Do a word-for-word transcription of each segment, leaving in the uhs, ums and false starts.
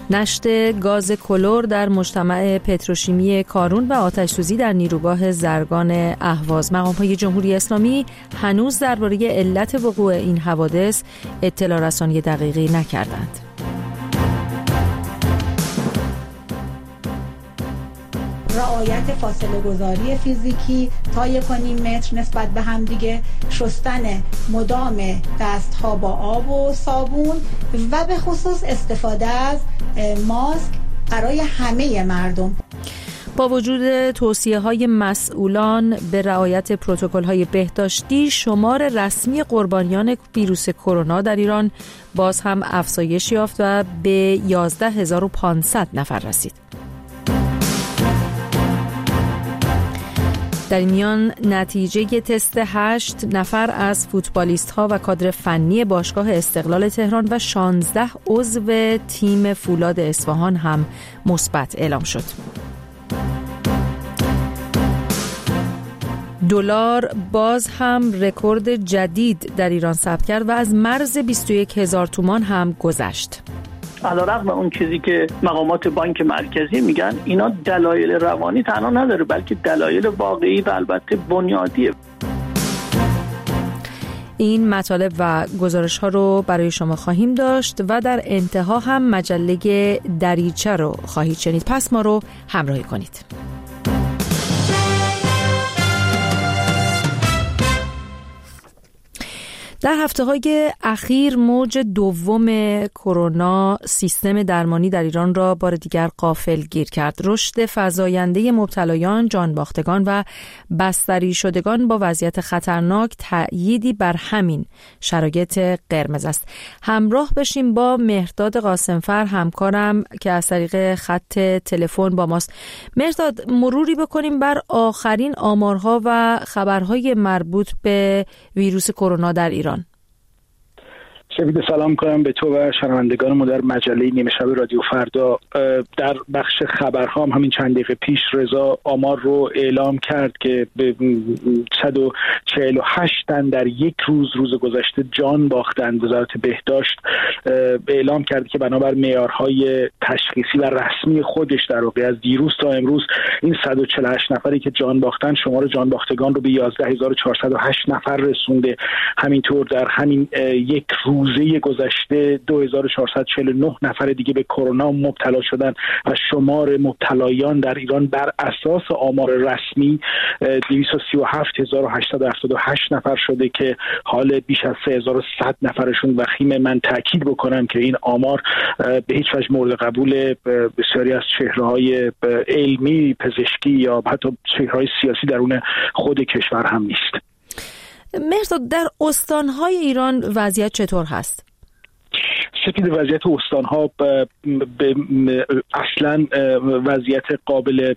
نشت گاز کلور در مجتمع پتروشیمی کارون و آتش‌سوزی در نیروگاه زرگان اهواز. مقام‌های جمهوری اسلامی هنوز درباره علت وقوع این حوادث اطلاع رسانی دقیقی نکردند. رعایت فاصله گذاری فیزیکی تا یک و نیم متر نسبت به هم دیگه، شستن مدام دستها با آب و صابون و به خصوص استفاده از ماسک برای همه مردم. با وجود توصیه‌های مسئولان به رعایت پروتکل‌های بهداشتی، شمار رسمی قربانیان ویروس کرونا در ایران باز هم افزایش یافت و به یازده هزار و پانصد نفر رسید. در این میان نتیجه تست هشت نفر از فوتبالیست‌ها و کادر فنی باشگاه استقلال تهران و شانزده عضو تیم فولاد اصفهان هم مثبت اعلام شد. دلار باز هم رکورد جدید در ایران ثبت کرد و از مرز بیست و یک هزار تومان هم گذشت. علیرغم اون چیزی که مقامات بانک مرکزی میگن، اینا دلایل روانی تنها نداره، بلکه دلایل واقعی و البته بنیادیه. این مطالب و گزارش ها رو برای شما خواهیم داشت و در انتها هم مجله دریچه رو خواهید شنید. پس ما رو همراهی کنید. در هفته‌های اخیر موج دوم کرونا سیستم درمانی در ایران را بار دیگر غافلگیر کرد. رشد فزاینده مبتلایان، جانباختگان و بستری شدگان با وضعیت خطرناک تأییدی بر همین شرایط قرمز است. همراه بشیم با مهرداد قاسمفر همکارم که از طریق خط تلفن با ماست. مهرداد، مروری بکنیم بر آخرین آمارها و خبرهای مربوط به ویروس کرونا در ایران. سپید، سلام کنم به تو و شنوندگانمون در مجله نیمه شب رادیو فردا. در بخش خبرها هم همین چند دقیقه پیش رضا آمار رو اعلام کرد که به صد و چهل و هشت تن در یک روز روز گذشته جان باختند. وزارت بهداشت اعلام کرد که بنابر معیارهای تشخیصی و رسمی خودش در واقع از دیروز تا امروز این صد و چهل و هشت نفری که جان باختن شمار جان باختگان رو به یازده هزار و چهارصد و هشت نفر رسونده. همینطور در همین یک روز روزه گذشته دو هزار و چهارصد و چهل و نه نفر دیگه به کرونا مبتلا شدن و شمار مبتلایان در ایران بر اساس آمار رسمی دویست و سی و هفت هزار و هشتصد و هفتاد و هشت نفر شده که حال بیش از سه هزار و صد نفرشون وخیم. من تاکید بکنم که این آمار به هیچ وجه مورد قبول بسیاری از چهره‌های علمی، پزشکی یا حتی چهره‌های سیاسی درون خود کشور هم نیست. مهرداد، در استان‌های ایران وضعیت چطور هست؟ سپید، وضعیت استان‌ها ب... ب... اصلاً وضعیت قابل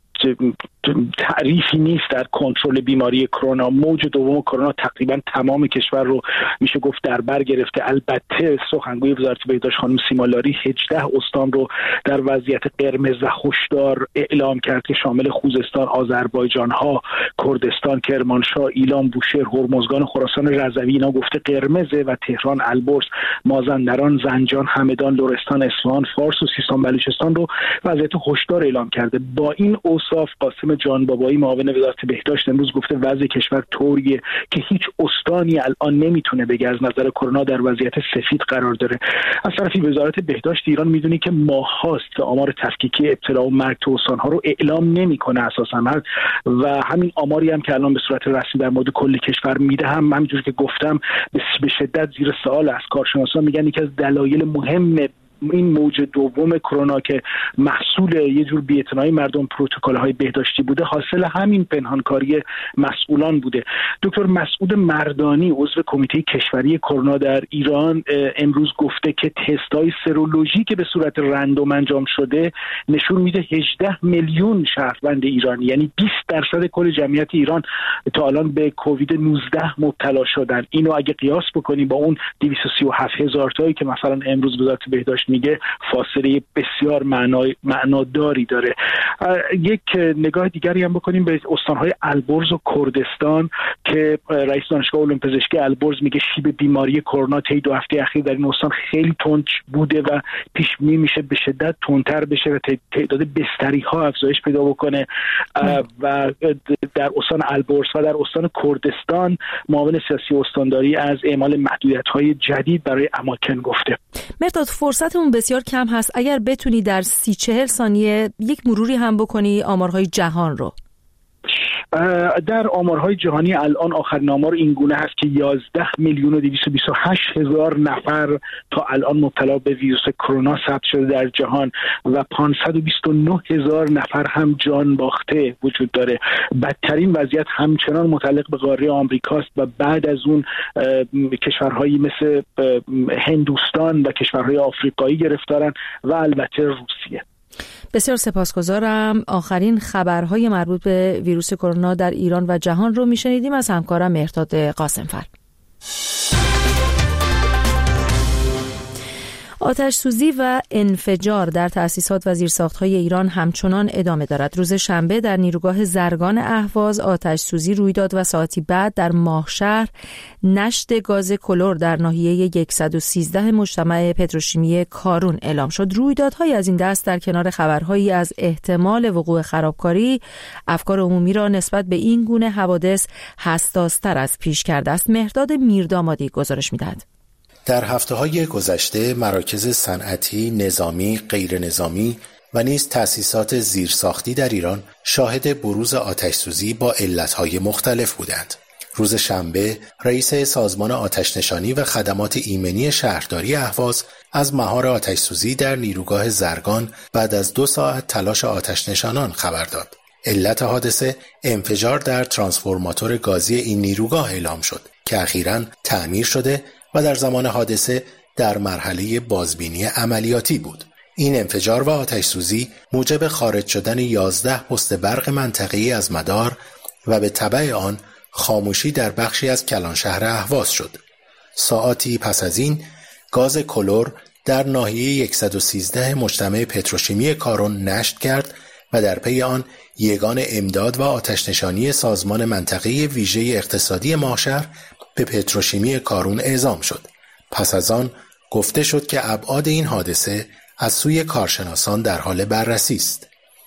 تعریفی نیست در کنترل بیماری کرونا. موج دوم کرونا تقریبا تمام کشور رو میشه گفت در بر گرفته. البته سخنگوی وزارت بهداشت خانم سیما لاری هجده استان رو در وضعیت قرمز و هشدار اعلام کرد که شامل خوزستان، آذربایجان ها، کردستان، کرمانشاه، ایلام، بوشهر، هرمزگان، خراسان رضوی، اینا گفته قرمزه و تهران، البرز، مازندران، زنجان، همدان، لرستان، اصفهان، فارس و سیستان بلوچستان رو وضعیت هشدار اعلام کرده. با این اوصاف قاسم جانبابایی معاون وزارت بهداشت امروز گفته وضع کشور طوریه که هیچ استانی الان نمیتونه بگه از نظر کرونا در وضعیت سفید قرار داره. از طرفی وزارت بهداشت ایران میدونی که ماهاست آمار تفکیکی ابتلا و مرگ تو استان‌ها رو اعلام نمیکنه اساسا، و همین آماری هم که الان به صورت رسمی در مورد کل کشور میده هم همونجوری که گفتم به شدت زیر سوال است. کارشناسان میگن یکی از دلایل مهم این موج دوم کرونا که محصول یه جور بی‌اعتنایی مردم پروتکل‌های بهداشتی بوده، حاصل همین پنهانکاری مسئولان بوده. دکتر مسعود مردانی عضو کمیته کشوری کرونا در ایران امروز گفته که تست‌های سرولوژی که به صورت رندوم انجام شده نشون میده هجده میلیون شهروند ایرانی، یعنی بیست درصد کل جمعیت ایران تا الان به کووید نوزده مبتلا شدن. اینو اگه قیاس بکنیم با اون دویست و سی و هفت هزار تایی که مثلا امروز وزارت بهداشت میگه فاصله بسیار معنای معناداری داره. یک نگاه دیگری هم بکنیم به استانهای البرز و کردستان که رئیس دانشگاه علوم پزشکی البرز میگه شیب بیماری کرونا طی دو هفته اخیر در این استان خیلی تند بوده و پیش بینی میشه به شدت تندتر بشه و تعداد بستری ها افزایش پیدا بکنه. و در استان البرز و در استان کردستان معاون سیاسی استانداری از اعمال محدودیت‌های جدید برای اماکن گفته. مرداد فرصتمون بسیار کم هست، اگر بتونی در سی چهل ثانیه یک مروری هم بکنی آمارهای جهان رو. در آمارهای جهانی الان آخرین آمار این گونه هست که یازده میلیون و دویست و بیست و هشت هزار نفر تا الان مبتلا به ویروس کرونا ثبت شده در جهان و پانصد و بیست و نه هزار نفر هم جان باخته وجود داره. بدترین وضعیت همچنان متعلق به قاره آمریکاست و بعد از اون کشورهایی مثل هندوستان و کشورهای آفریقایی گرفتارن و البته روسیه. بسیار سپاسگزارم. آخرین خبرهای مربوط به ویروس کرونا در ایران و جهان رو میشنیدیم از همکارم مهرداد قاسمفر. آتش سوزی و انفجار در تأسیسات و زیرساخت‌های ایران همچنان ادامه دارد. روز شنبه در نیروگاه زرگان اهواز آتش سوزی روی داد و ساعتی بعد در ماهشهر نشت گاز کلور در ناحیه صد و سیزده مجتمع پتروشیمی کارون اعلام شد. رویدادهای از این دست در کنار خبرهایی از احتمال وقوع خرابکاری، افکار عمومی را نسبت به این گونه حوادث حساس‌تر از پیش کرده است. مهرداد میردامادی گزارش می‌دهد. در هفته‌های گذشته مراکز صنعتی، نظامی، غیر نظامی و نیز تأسیسات زیرساختی در ایران شاهد بروز آتش‌سوزی با علت‌های مختلف بودند. روز شنبه رئیس سازمان آتش‌نشانی و خدمات ایمنی شهرداری اهواز از مهار آتش‌سوزی در نیروگاه زرگان بعد از دو ساعت تلاش آتش‌نشانان خبر داد. علت حادثه انفجار در ترانسفورماتور گازی این نیروگاه اعلام شد که اخیراً تعمیر شده و در زمان حادثه در مرحله بازبینی عملیاتی بود. این انفجار و آتش سوزی موجب خارج شدن یازده پست برق منطقه‌ای از مدار و به تبع آن خاموشی در بخشی از کلانشهر اهواز شد. ساعاتی پس از این گاز کلور در ناحیه صد و سیزده مجتمع پتروشیمی کارون نشت کرد و در پی آن یگان امداد و آتش‌نشانی سازمان منطقه ویژه اقتصادی ماهشهر به پتروشیمی کارون اعزام شد. پس از آن گفته شد که ابعاد این حادثه از سوی کارشناسان در حال بررسی است.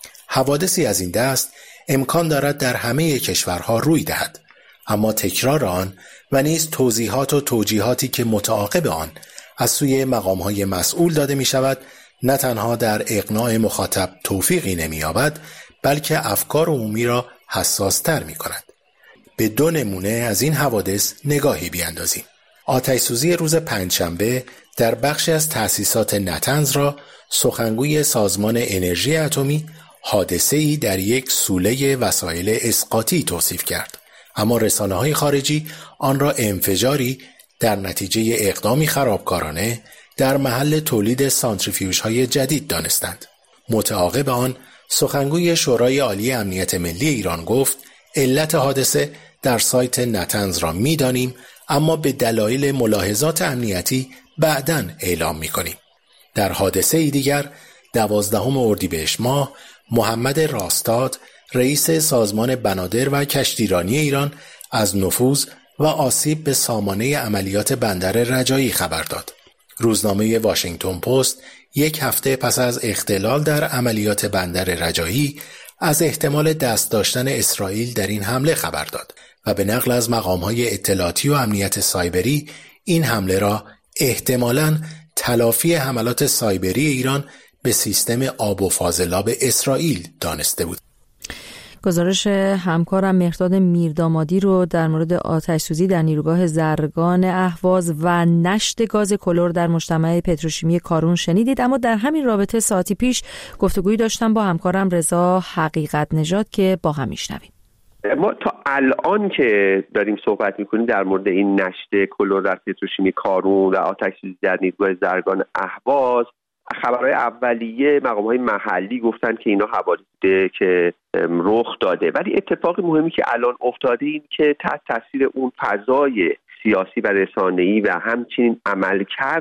حوادثی از این دست امکان دارد در همه کشورها روی دهد، اما تکرار آن و نیز توضیحات و توجیهاتی که متعاقب آن از سوی مقام‌های مسئول داده می شود نه تنها در اقناع مخاطب توفیقی نمی‌یابد، بلکه افکار عمومی را حساس‌تر می‌کند. به دو نمونه از این حوادث نگاهی بیاندازیم. آتش‌سوزی روز پنجشنبه در بخشی از تأسیسات نتنز را سخنگوی سازمان انرژی اتمی حادثه‌ای در یک سوله وسایل اسقاطی توصیف کرد، اما رسانه‌های خارجی آن را انفجاری در نتیجه اقدامی خرابکارانه در محل تولید سانتریفیوژهای جدید دانستند. متعاقب آن سخنگوی شورای عالی امنیت ملی ایران گفت علت حادثه در سایت نتنز را می‌دانیم، اما به دلایل ملاحظات امنیتی بعداً اعلام می‌کنیم. در حادثه دیگر دوازدهم اردیبهشت ماه محمد راستاد رئیس سازمان بنادر و کشتیرانی ایران از نفوذ و آسیب به سامانه عملیات بندر رجایی خبر داد. روزنامه واشنگتن پست یک هفته پس از اختلال در عملیات بندر رجایی از احتمال دست داشتن اسرائیل در این حمله خبر داد و به نقل از مقام‌های اطلاعاتی و امنیت سایبری این حمله را احتمالاً تلافی حملات سایبری ایران به سیستم آب و فاضلاب اسرائیل دانسته بود. گزارش همکارم مهرداد میردامادی رو در مورد آتش‌سوزی در نیروگاه زرگان اهواز و نشت گاز کلور در مجتمع پتروشیمی کارون شنیدید. اما در همین رابطه ساعتی پیش گفتگویی داشتم با همکارم رضا حقیقت نژاد که با هم میشنویم. ما تا الان که داریم صحبت میکنیم در مورد این نشت کلور در پتروشیمی کارون و آتش‌سوزی در نیروگاه زرگان اهواز، خبرهای اولیه مقام‌های محلی گفتن که اینا حوادثی که رخ داده، ولی اتفاق مهمی که الان افتاده این که تحت تاثیر اون فضای سیاسی و رسانه‌ای و همچنین عملکرد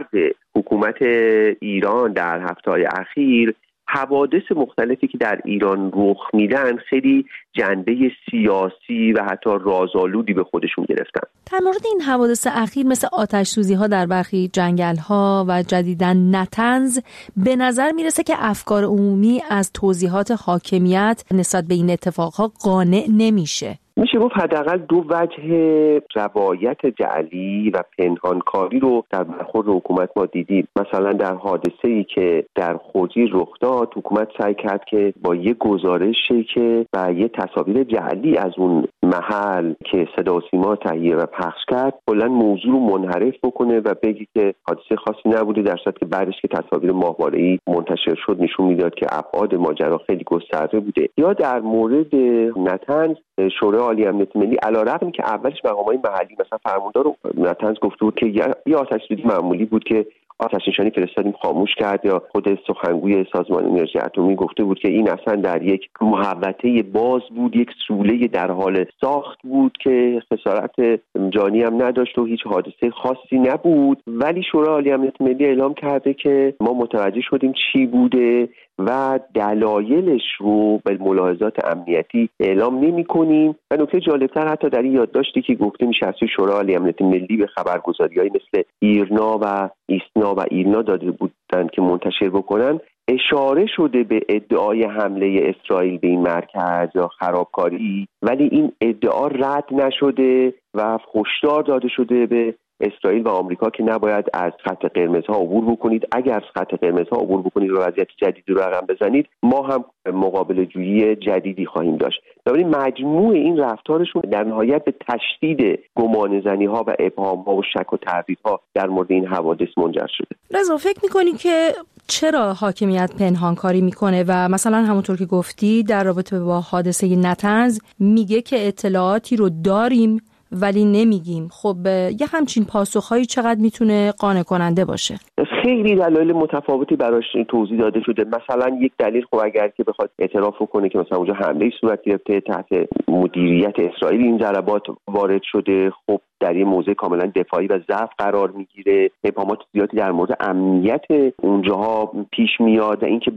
حکومت ایران در هفته‌های اخیر حوادث مختلفی که در ایران رخ میدن خیلی جنبه سیاسی و حتی رازآلودی به خودشون گرفتن. در مورد این حوادث اخیر مثل آتش سوزی ها در برخی جنگل ها و جدیداً نطنز، به نظر میرسه که افکار عمومی از توضیحات حاکمیت نسبت به این اتفاقها قانع نمیشه. میشه گفت حداقل دو وجه روایت جعلی و پنهانکاری رو در برخورد حکومت ما دیدیم. مثلا در حادثه‌ای که در خوجی رخ داد، حکومت سعی کرد که با یه گزارشی که و یه تصاویر جعلی از اون محل که صدا و سیما تهیه و پخش کرد، کلاً موضوع رو منحرف بکنه و بگه که حادثه خاصی نبوده، در صورتی که بعدش که تصاویر ماهواره‌ای منتشر شد نشون میداد که ابعاد ماجرا خیلی گسترده بوده. یا در مورد نطنز، شورای عالی امنیت ملی علیرغم که اولش مقامات محلی مثلا فرماندار نطنز گفته بود که یه آتش سوزی معمولی بود که آتش نشانی فرستادیم خاموش کرد، یا خود سخنگوی سازمان انرژی اتمی گفته بود که این اصلا در یک محوطه باز بود، یک سوله در حال ساخت بود که خسارت جانی هم نداشت و هیچ حادثه خاصی نبود. ولی شورای عالی امنیت ملی اعلام کرده که ما متوجه شدیم چی بوده و دلایلش رو به ملاحظات امنیتی اعلام نمی‌کنیم. و نکته جالبتر حتی در این یادداشتی که گفته میشه از شورای عالی امنیت ملی به خبرگزاری‌های مثل ایرنا و ایسنا و ایرنا داده بودن که منتشر بکنن، اشاره شده به ادعای حمله اسرائیل به این مرکز یا خرابکاری، ولی این ادعا رد نشده و هشدار داده شده به اسرائیل و آمریکا که نباید از خط قرمزها عبور بکنید. اگر از خط قرمزها عبور بکنید و وضعیت جدیدی رو رقم بزنید، ما هم مقابله جویی جدیدی خواهیم داشت. بنابراین مجموع این رفتارشون در نهایت به تشدید گمانه‌زنی‌ها و ابهام‌ها و شک و تردیدها در مورد این حوادث منجر شده. رضا، فکر می‌کنی که چرا حاکمیت پنهانکاری میکنه و مثلا همونطور که گفتی در رابطه با حادثه نطنز میگه که اطلاعاتی رو داریم ولی نمیگیم؟ خب یه همچین پاسخهایی چقدر میتونه قانع کننده باشه؟ خیلی دلایل متفاوتی براش توضیح داده شده. مثلا یک دلیل خب اگر که بخواد اعتراف کنه که مثلا اونجا حمله صورت گرفته، تحت مدیریت اسرائیل این ضربات وارد شده، خب در یه موضع کاملا دفاعی و ضعف قرار میگیره، ابهامات زیادی در مورد امنیت اونجاها پیش میاد و اینکه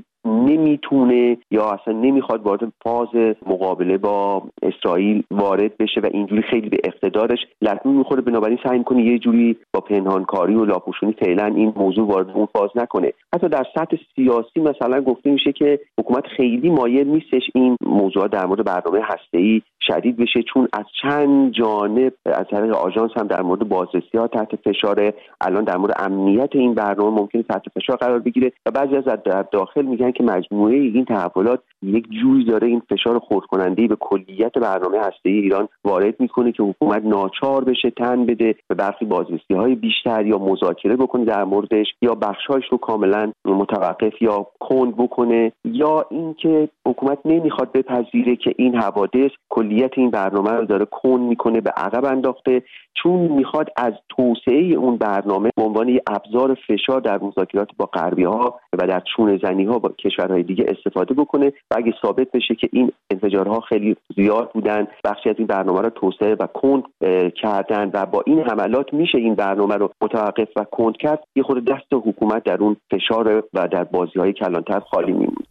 نمیتونه یا اصلا نمیخواد وارد فاز مقابله با اسرائیل وارد بشه و اینجوری خیلی به اقتدارش لطمه میخوره. بنابراین سعی میکنه یه جوری با پنهانکاری و لاپوشونی فعلا این موضوع وارد اون فاز نکنه. حتی در سطح سیاسی مثلا گفته میشه که حکومت خیلی مایل نیستش این موضوع در مورد برنامه هسته‌ای شدید بشه، چون از چند جانب از طریق آژانس هم در مورد بازرسی‌ها تحت فشار، الان در مورد امنیت این برنامه ممکنه تحت فشار قرار بگیره و بعضی از در داخل میگن که مجموعه این تحولات یک جوری داره این فشار خردکننده‌ای به کلیت برنامه هسته‌ای ایران وارد میکنه که حکومت ناچار بشه تن بده به برخی بازرسی‌های بیشتر یا مذاکره بکنه در موردش، یا بخشایش رو کاملا متوقف یا کند بکنه، یا اینکه حکومت نمیخواد بپذیره که این حوادث کلیت این برنامه رو داره کند میکنه، به عقب انداخته، چون میخواد از توسعه اون برنامه به عنوان یک ابزار فشار در مذاکرات با غربی‌ها و در چونه زنی‌ها با کشورهای دیگه استفاده بکنه و اگه ثابت بشه که این انفجارها خیلی زیاد بودن، بخشی از این برنامه رو توسعه و کند کردن و با این حملات میشه این برنامه رو متوقف و کند کرد، یه خود دست حکومت در اون فشار و در بازی‌های کلانتر خالی میمونه.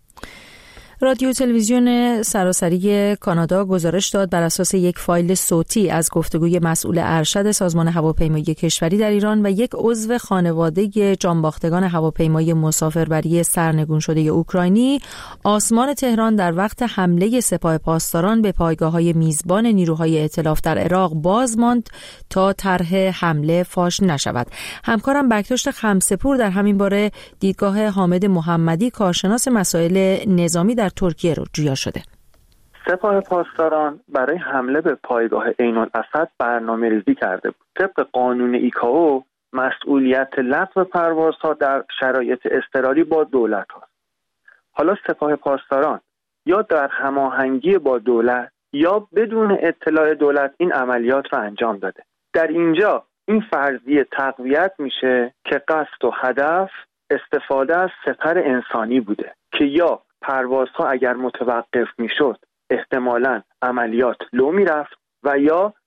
رادیو تلویزیون سراسری کانادا گزارش داد بر اساس یک فایل صوتی از گفتگوی مسئول ارشد سازمان هواپیمایی کشوری در ایران و یک عضو خانواده جانباختگان هواپیمای مسافربری سرنگون شده اوکراینی، آسمان تهران در وقت حمله سپاه پاسداران به پایگاه‌های میزبان نیروهای ائتلاف در عراق باز ماند تا طرح حمله فاش نشود. همکارم بکتشت خمسه‌پور در همین باره دیدگاه حامد محمدی، کارشناس مسائل نظامی در ترکیه رو جویا شده. سپاه پاسداران برای حمله به پایگاه عین الاسد برنامه ریزی کرده بود. طبق قانون ایکائو مسئولیت لغو پروازها در شرایط اضطراری با دولت هست. حالا سپاه پاسداران یا در هماهنگی با دولت یا بدون اطلاع دولت این عملیات رو انجام داده. در اینجا این فرضیه تقویت میشه که قصد و هدف استفاده از سپر انسانی بوده که یا پروازها اگر متوقف میشد احتمالاً عملیات لو میرفت و یا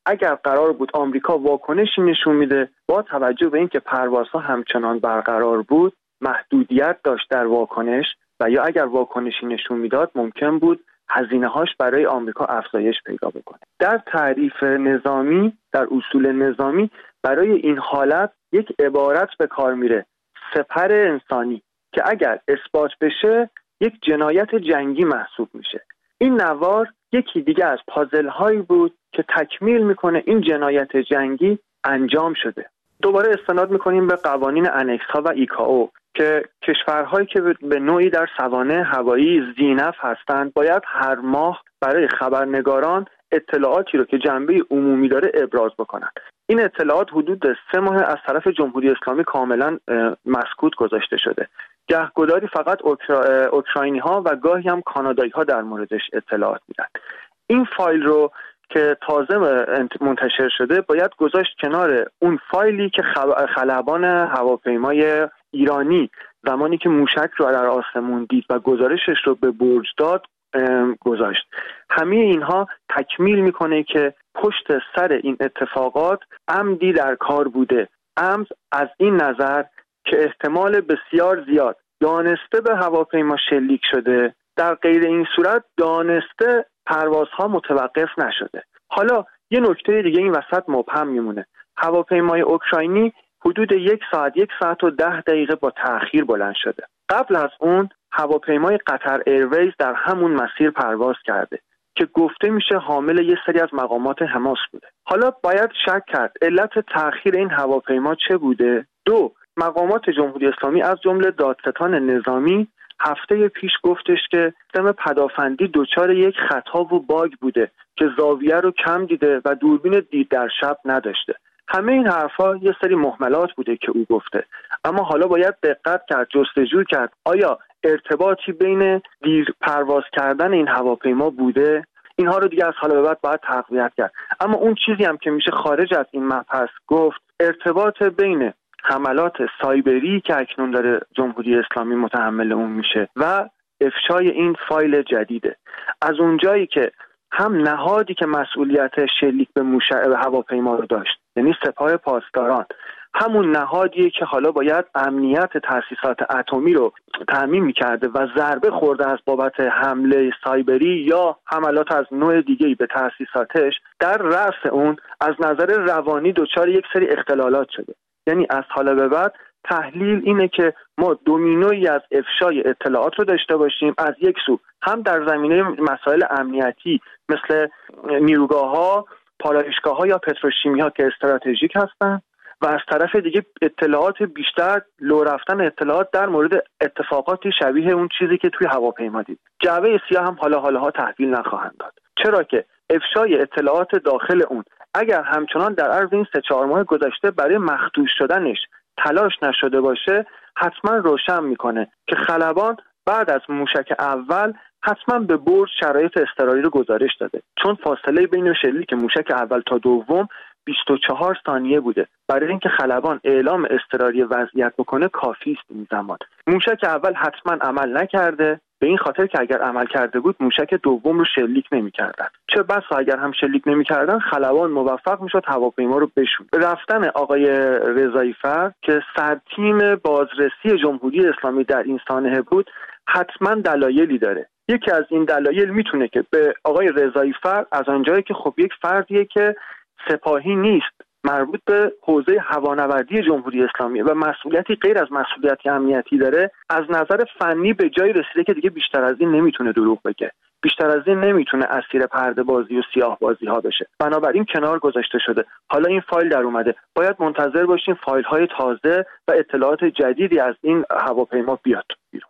اگر قرار بود آمریکا واکنشی نشون میده، با توجه به اینکه پروازها همچنان برقرار بود، محدودیت داشت در واکنش و یا اگر واکنشی نشون میداد ممکن بود هزینه‌هاش برای آمریکا افزایش پیدا بکنه. در تعریف نظامی، در اصول نظامی برای این حالت یک عبارت به کار میره، سپر انسانی، که اگر اثبات بشه یک جنایت جنگی محسوب میشه. این نوار یکی دیگه از پازل هایی بود که تکمیل میکنه این جنایت جنگی انجام شده. دوباره استناد میکنیم به قوانین انکس ها و ایکائو که کشورهایی که به نوعی در سوانح هوایی ذی‌نفع هستند باید هر ماه برای خبرنگاران اطلاعاتی رو که جنبه عمومی داره ابراز بکنند. این اطلاعات حدود سه ماه از طرف جمهوری اسلامی کاملا مسکوت گذاشته شده. گهگداری فقط اوکرا... اوکراینی ها و گاهی هم کانادایی ها در موردش اطلاعات میدن. این فایل رو که تازه منتشر شده باید گذاشت کنار اون فایلی که خلبان هواپیمای ایرانی زمانی که موشک رو در آسمون دید و گزارشش رو به برج داد گذاشت. همه اینها تکمیل میکنه که پشت سر این اتفاقات عمدی در کار بوده. عمد از این نظر که احتمال بسیار زیاد دانسته به هواپیما شلیک شده، در غیر این صورت دانسته پروازها متوقف نشده. حالا یه نکته دیگه این وسط مبهم میمونه. هواپیمای اوکراینی حدود یک ساعت یک ساعت و ده دقیقه با تأخیر بلند شده. قبل از اون هواپیمای قطر ایرویز در همون مسیر پرواز کرده که گفته میشه حامل یه سری از مقامات حماس بوده. حالا باید شک کرد علت تأخیر این هواپیما چه بوده؟ دو، مقامات جمهوری اسلامی از جمله دادستان نظامی هفته پیش گفتش که سیستم پدافندی دچار یک خطا و باگ بوده که زاویه رو کم دیده و دوربین دید در شب نداشته. همه این حرفا یه سری مهملات بوده که او گفته، اما حالا باید دقت کرد، جستجو کرد آیا ارتباطی بین دیر پرواز کردن این هواپیما بوده؟ اینها رو دیگه از حالا به بعد باید تقویت کرد. اما اون چیزی هم که میشه خارج از این مبحث گفت، ارتباط بین حملات سایبری که اکنون داره جمهوری اسلامی متحمل اون میشه و افشای این فایل جدیده. از اونجایی که هم نهادی که مسئولیت شلیک به موشک هواپیما رو داشت، یعنی سپاه پاسداران، همون نهادیه که حالا باید امنیت تأسیسات اتمی رو تضمین می‌کرده و ضربه خورده از بابت حمله سایبری یا حملات از نوع دیگه‌ای به تأسیساتش، در رأس اون از نظر روانی دچار یک سری اختلالات شده. یعنی از حالا به بعد تحلیل اینه که ما دومینویی از افشای اطلاعات رو داشته باشیم، از یک سو هم در زمینه مسائل امنیتی مثل نیروگاه‌ها، پالایشگاه‌ها یا پتروشیمی‌ها که استراتژیک هستن، و از طرف دیگه اطلاعات بیشتر، لو رفتن اطلاعات در مورد اتفاقاتی شبیه اون چیزی که توی هواپیما دید. جعبه سیاه هم حالا حالاها تحویل نخواهند داد، چرا که افشای اطلاعات داخل اون اگر همچنان در عرض این سه چهار ماه گذشته برای مخدوش شدنش تلاش نشده باشه، حتما روشن میکنه که خلبان بعد از موشک اول حتما به برج شرایط اضطراری رو گزارش داده، چون فاصله بین شلیک موشک اول تا دوم بیست و چهار ثانیه بوده. برای اینکه خلبان اعلام اضطراری وضعیت بکنه کافی است این زمان. موشک اول حتما عمل نکرده، به این خاطر که اگر عمل کرده بود موشک دوم رو شلیک نمی‌کردن. چه بسا اگر هم شلیک نمی‌کردن خلبان موفق می‌شد هواپیما رو بشونه. رفتن آقای رضایی فر که سرتیم بازرسی جمهوری اسلامی در این سانحه بود حتما دلایلی داره. یکی از این دلایل میتونه که به آقای رضایی فر از آنجایی که خب یک فردیه که سپاهی نیست، مربوط به حوزه هوانوردی جمهوری اسلامی و مسئولیتی غیر از مسئولیت امنیتی داره، از نظر فنی به جایی رسیده که دیگه بیشتر از این نمیتونه دروغ بگه، بیشتر از این نمیتونه اسیر پرده بازی و سیاه بازی ها بشه، بنابراین کنار گذاشته شده. حالا این فایل در اومده، باید منتظر باشیم فایل های تازه و اطلاعات جدیدی از این هواپیما بیاد بیرون.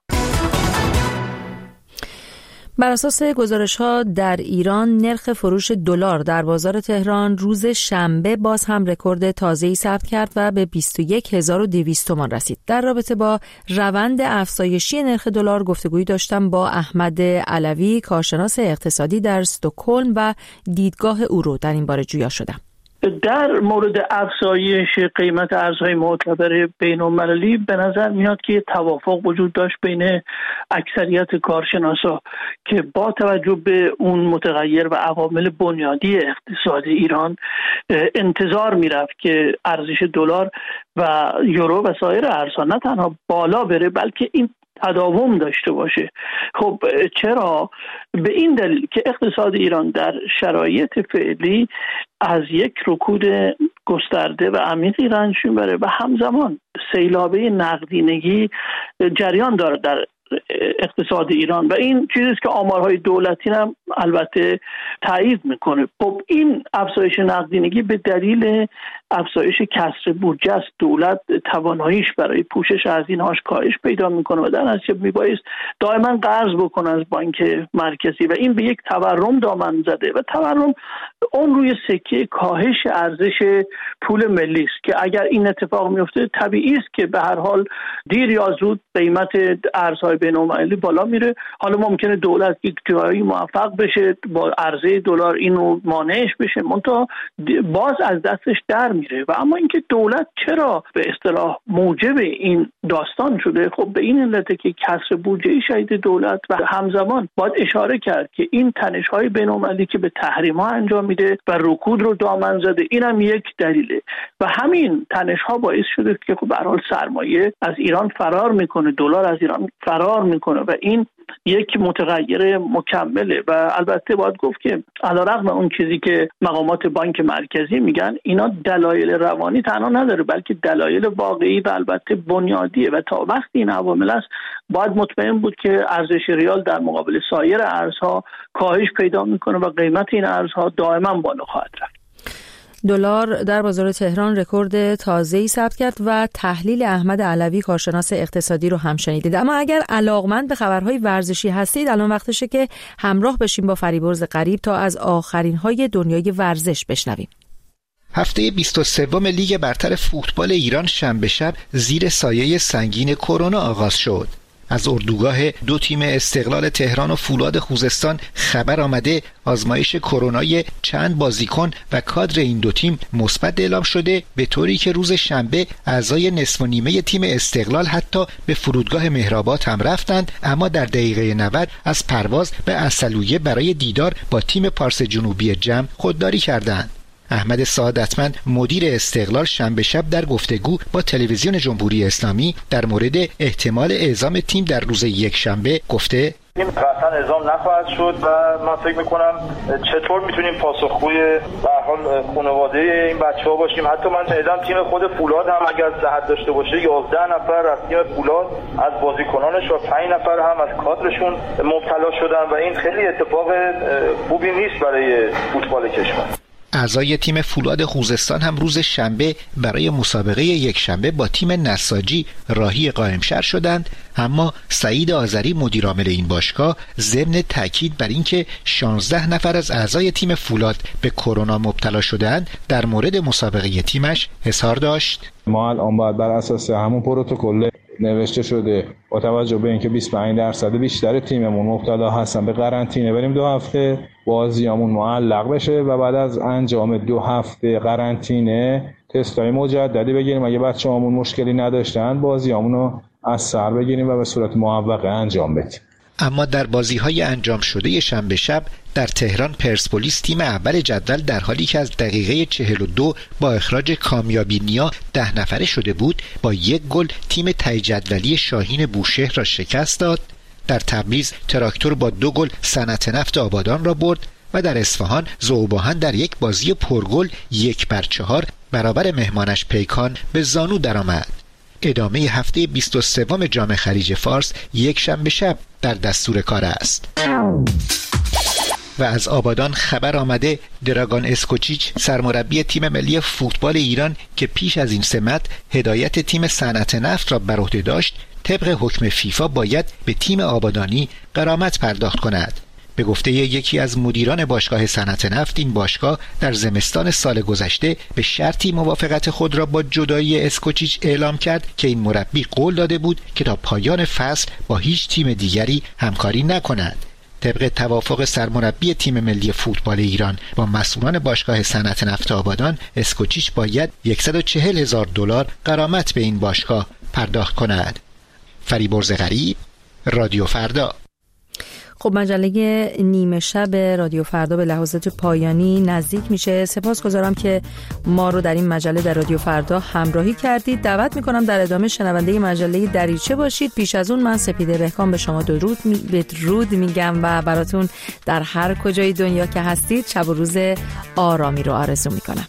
بر اساس گزارش‌ها در ایران نرخ فروش دلار در بازار تهران روز شنبه باز هم رکورد تازه‌ای ثبت کرد و به بیست و یک هزار و دویست تومان رسید. در رابطه با روند افزایشی نرخ دلار گفتگویی داشتم با احمد علوی، کارشناس اقتصادی در استکهلم و دیدگاه او رو در این باره جویا شدم. در مورد افزایش قیمت ارزهای معتبر بین‌المللی به نظر میاد که توافق وجود داشت بین اکثریت کارشناسا که با توجه به اون متغیر و عوامل بنیادی اقتصاد ایران انتظار میرفت که ارزش دلار و یورو و سایر ارزها نه تنها بالا بره بلکه این تداوم داشته باشه. خب چرا؟ به این دلیل که اقتصاد ایران در شرایط فعلی از یک رکود گسترده و عمیقی رنج میبره و همزمان سیلابه نقدینگی جریان داره در اقتصاد ایران و این چیزی که آمارهای دولتی هم البته تایید میکنه. خب این افزایش نقدینگی به دلیل افزایش کسر بودجه است. دولت تواناییش برای پوشش هزینه‌هاش کاهش پیدا میکنه و در نتیجه میبایست دائما قرض بکنه از بانک مرکزی و این به یک تورم دامن زده و تورم اون روی سکه کاهش ارزش پول ملی است که اگر این اتفاق میفته طبیعی است که به هر حال دیر یا زود قیمت ارزهای بین‌المللی بالا میره. حالا ممکنه دولت یک جایی موفق بشه با عرضه دلار اینو مانعش بشه منتها باز از دستش در میره و اما اینکه دولت چرا به اصطلاح موجب این داستان شده، خب به این علته که کسر بودجه شدید دولت و همزمان باید اشاره کرد که این تنش‌های بین‌المللی که به تحریم‌ها انجام میده و رکود رو دامن زده این هم یک دلیله و همین تنش‌ها باعث شده که خب به هر حال سرمایه از ایران فرار میکنه، دلار از ایران فرار میکنه و این یک متغیر مکمله و البته باید گفت که علیرغم اون چیزی که مقامات بانک مرکزی میگن اینا دلایل روانی تنها نداره بلکه دلایل واقعی و البته بنیادیه و تا وقتی این عوامل است باید مطمئن بود که ارزش ریال در مقابل سایر ارزها کاهش پیدا میکنه و قیمت این ارزها دائما بالا خواهد رفت. دلار در بازار تهران رکورد تازه‌ای ثبت کرد و تحلیل احمد علوی کارشناس اقتصادی رو هم شنیدید. اما اگر علاقمند به خبرهای ورزشی هستید الان وقتشه که همراه بشیم با فریبرز غریب تا از آخرین‌های دنیای ورزش بشنویم. هفته بیست و سوم لیگ برتر فوتبال ایران شنبه شب زیر سایه سنگین کرونا آغاز شد. از اردوگاه دو تیم استقلال تهران و فولاد خوزستان خبر آمده آزمایش کرونای چند بازیکن و کادر این دو تیم مثبت اعلام شده، به طوری که روز شنبه اعضای نصف و نیمه تیم استقلال حتی به فرودگاه مهرآباد هم رفتند، اما در دقیقه نود از پرواز به عسلویه برای دیدار با تیم پارس جنوبی جم خودداری کردند. احمد سعادتمند مدیر استقلال شنبه شب در گفتگو با تلویزیون جمهوری اسلامی در مورد احتمال اعزام تیم در روز یک شنبه گفته این قطعا اعزام نخواهد شد و من فکر میکنم چطور میتونیم پاسخگوی به هر حال خانواده این بچه‌ها باشیم. حتی من شنیدم تیم خود فولاد هم اگر صحت داشته باشه یازده نفر از تیم فولاد از بازیکنانش و پنج نفر هم از کادرشون مبتلا شدن و این خیلی اتفاق خوبی نیست برای فوتبال کشور. اعضای تیم فولاد خوزستان هم روز شنبه برای مسابقه یک شنبه با تیم نساجی راهی قائمشهر شدند، اما سعید آذری مدیرعامل این باشگاه ضمن تاکید بر اینکه شانزده نفر از اعضای تیم فولاد به کرونا مبتلا شدند در مورد مسابقه تیمش اظهار داشت. ما الان باید بر اساس همون پروتکل نوشته شده با توجه به اینکه بیست و پنج درصد بیشتر تیممون مبتلا هستن به قرنطینه بریم دو هفته، بازیامون معلق بشه و بعد از انجام دو هفته قرنطینه تستای مجددی بگیریم. اگه بچه‌هامون مشکلی نداشتن بازیامون رو از سر بگیریم و به صورت موفق انجام بدیم. اما در بازی‌های انجام شده شنبه شب در تهران پرسپولیس تیم اول جدول در حالی که از دقیقه چهل و دو با اخراج کامیابی نیا ده نفره شده بود با یک گل تیم ته جدولی شاهین بوشهر را شکست داد. در تبریز تراکتور با دو گل صنعت نفت آبادان را برد و در اصفهان ذوباهن در یک بازی پرگل یک بر چهار برابر مهمانش پیکان به زانو درآمد. ادامه هفته بیست و سوم جام خلیج فارس یک شنبه شب در دستور کار است. و از آبادان خبر آمده دراگان اسکوچیچ سرمربی تیم ملی فوتبال ایران که پیش از این سمت هدایت تیم صنعت نفت را بر عهده داشت طبق حکم فیفا باید به تیم آبادانی غرامت پرداخت کند. به گفته یکی از مدیران باشگاه صنعت نفت این باشگاه در زمستان سال گذشته به شرطی موافقت خود را با جدایی اسکوچیچ اعلام کرد که این مربی قول داده بود که تا پایان فصل با هیچ تیم دیگری همکاری نکند. طبق توافق سرمربی تیم ملی فوتبال ایران با مسئولان باشگاه صنعت نفت آبادان، اسکوچیچ باید صد و چهل هزار دلار غرامت به این باشگاه پرداخت کند. فریبرز غریب، رادیو فردا. خب مجله نیمه شب رادیو فردا به لحظات پایانی نزدیک میشه. سپاسگزارم که ما رو در این مجله در رادیو فردا همراهی کردید. دعوت میکنم در ادامه شنونده مجله دریچه باشید. پیش از اون من سپیده بهکام به شما درود می... بدرود میگم و براتون در هر کجای دنیا که هستید شب و روز آرامی رو آرزو میکنم.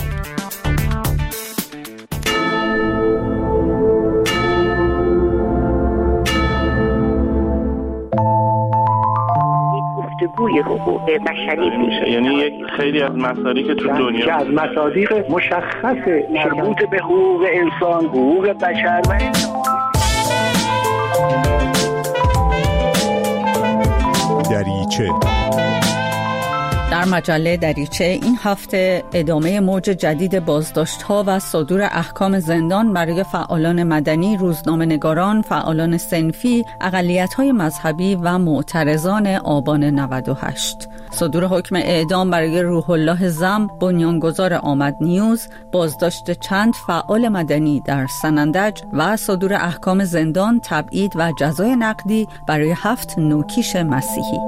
گفتگوی حقوق بشری میشه، یعنی یک خیلی از مصادیق تو دنیا که از مصادیق مشخص مربوط به حقوق انسان، حقوق بشر و دریچه. در مجله دریچه این هفته ادامه موج جدید بازداشت‌ها و صدور احکام زندان برای فعالان مدنی، روزنامه‌نگاران، فعالان صنفی، اقلیت‌های مذهبی و معترضان آبان نود و هشت. صدور حکم اعدام برای روح الله زم، بنیانگذار آمد نیوز، بازداشت چند فعال مدنی در سنندج و صدور احکام زندان، تبعید و جزای نقدی برای هفت نوکیش مسیحی.